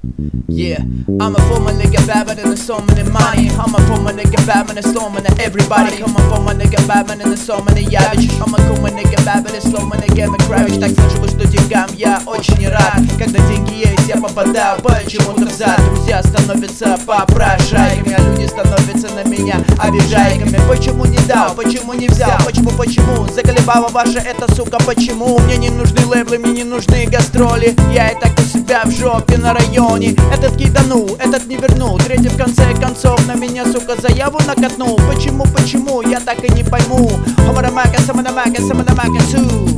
Yeah, I'm a former nigga bad man and there's so many money. I'm a former nigga bad man and so many everybody. I'm a former nigga bad man and there's so many явич. I'm a former nigga bad man and so many Gэмми Кравич. Так сложилось, что деньгам я очень рад. Когда деньги есть, я попадаю почему-то в зад. Друзья становятся попрошайками, а люди становятся на меня обижайками. Почему не дал, почему не взял, почему заколебала ваша эта сука, почему? Мне не нужны лейблы, мне не нужны гастроли. Я и так у себя в жопе на районе. Этот киданул, этот не вернул. Третий в конце концов на меня, сука, заяву накатнул. Почему, я так и не пойму. Хамарамака, саманамака, саманамака, су.